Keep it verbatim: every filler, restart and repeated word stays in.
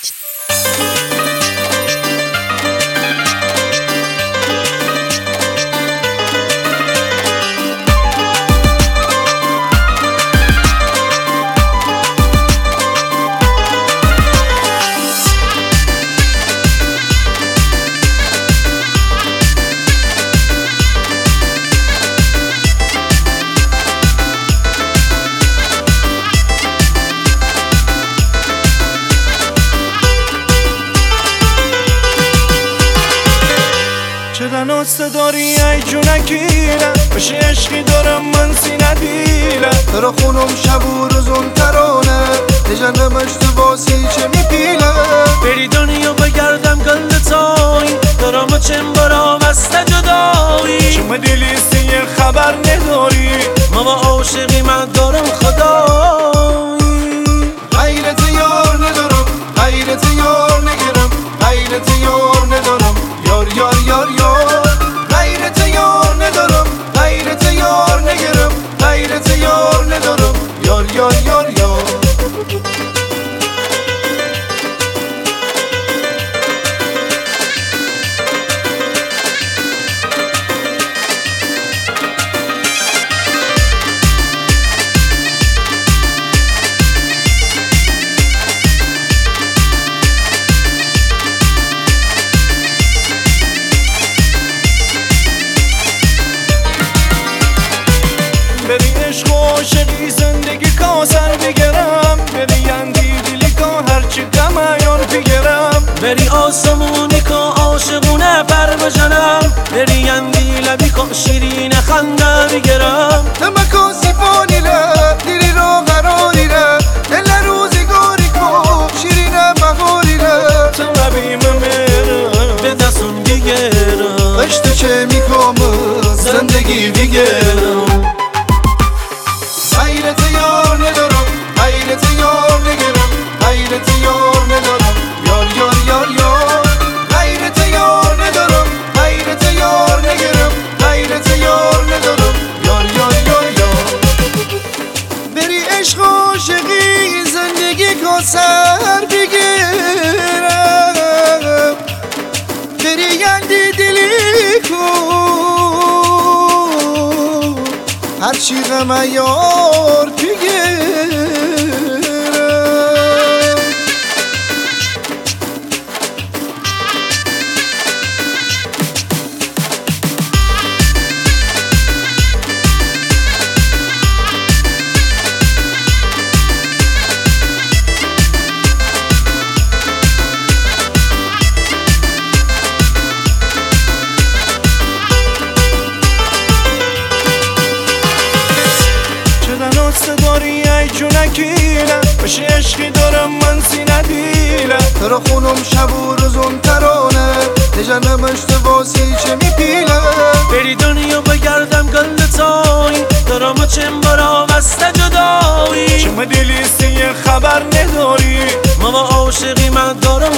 چه داری ای جونکیلم بشه عشقی دارم من سی ندیلم ترا خونم شب و روزون ترانه تجنمش تو باسی چه میپیلم بری دنیا بگردم گلتایی دارم چند برام است جدایی شما دلیستی یه خبر نداری ماما عاشقی من دارم خدایی غیرت یار ندارم غیرت یار نگرم غیرت یار ندارم یار یار یار یار غیرت یار ندارم غیرت یار نگرم غیرت یار ندارم یار یار یار یار بری عشق و عاشقی زندگی کاسر بگرم بری اندی دلی که هرچی غم عیان بگرم بری آسمونی که عاشقونه پر بجنم بری اندی لبی که شیرین خنده بگرم نمکا سیفانی لب دیری را قراری لب دل روزگاری که شیرین بغاری لب تو نبیم میرم به دستون بگرم عشق چه میکنم زندگی بگرم غیرت یار ندارم غیرت یار نگرم غیرت یار ندارم یار یار یار یار غیرت یار ندارم غیرت یار نگرم غیرت یار ندارم یار یار یار یار بری عشق و عاشقی زندگی که سر بگیرم بری یندی دلی کو هرچی غم یار بگیرم داری ای جونکیلم بشه عشقی دارم من سی ندیلم ترا خونم شب و روزم ترانه تجنمش تو باسی چه میپیلم بری دنیا بگردم گلتایی دارم چند برام است جدایی شما دلیستی یه خبر نداری ماما عاشقی من دارم